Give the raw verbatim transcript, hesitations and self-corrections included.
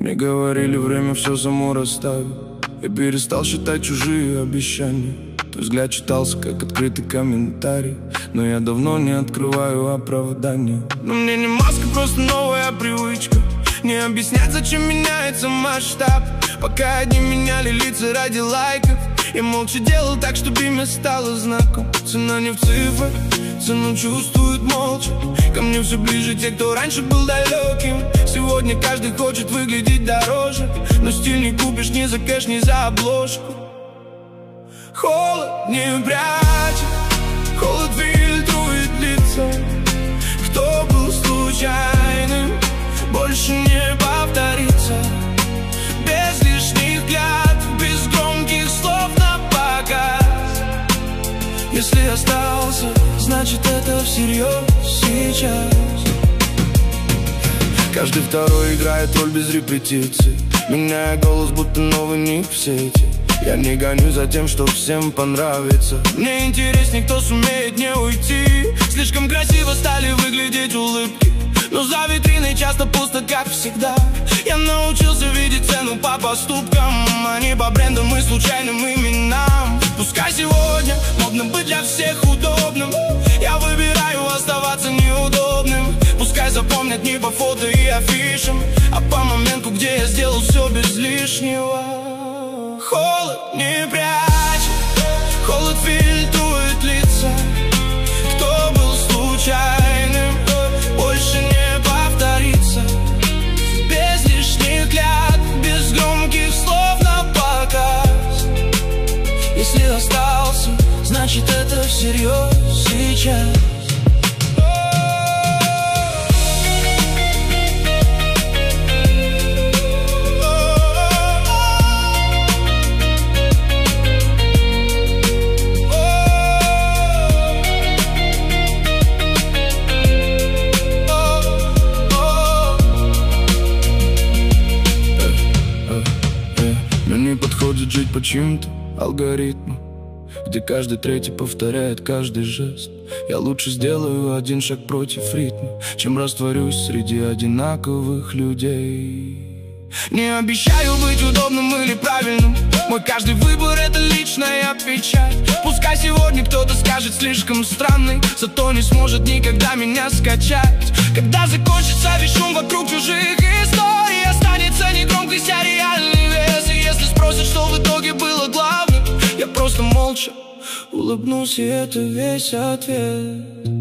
Мне говорили, время все само расставит. Я перестал считать чужие обещания. Твой взгляд читался, как открытый комментарий, но я давно не открываю оправдания. Но мне не маска, просто новая привычка. Не объяснять, зачем меняется масштаб. Пока одни меняли лица ради лайков, я молча делал так, чтобы имя стало знаком. Цена не в цифрах, цену чувствует молча. Ко мне все ближе те, кто раньше был далеким. Сегодня каждый хочет выглядеть дороже, но стиль не купишь ни за кэш, ни за обложку. Холод не прячет, холод фильтрует лица. Кто был случайным, больше не повторится. Без лишних клятв, без громких слов на показ. Если остался, значит это всерьез сейчас. Каждый второй играет роль без репетиций, меняя голос, будто новый ник в сети. Я не гонюсь за тем, чтоб всем понравиться. Мне интереснее, кто сумеет не уйти. Слишком красиво стали выглядеть улыбки, но за витриной часто пусто, как всегда. Я научился видеть цену по поступкам, а не по брендам и случайным именам. Пускай сегодня модно быть для всех удобным, я выбираю оставаться неудобным. Пускай запомнят не по фото и афишам, а по моменту, где я сделал все без лишнего. Холод не прячет, холод фильтрует лица. Кто был случайным, больше не повторится. Без лишних клятв, без громких слов на показ. Если остался, значит это всерьез сейчас. Мне подходит жить по чьим-то алгоритмам, где каждый третий повторяет каждый жест. Я лучше сделаю один шаг против ритма, чем растворюсь среди одинаковых людей. Не обещаю быть удобным или правильным, мой каждый выбор — это личная печать. Пускай сегодня кто-то скажет слишком странный, зато не сможет никогда меня скачать. Когда закончится весь шум вокруг чужих историй, останется не громкость, а реальный вес. И если спросят, что в итоге было главным, я просто молча улыбнусь, и это весь ответ.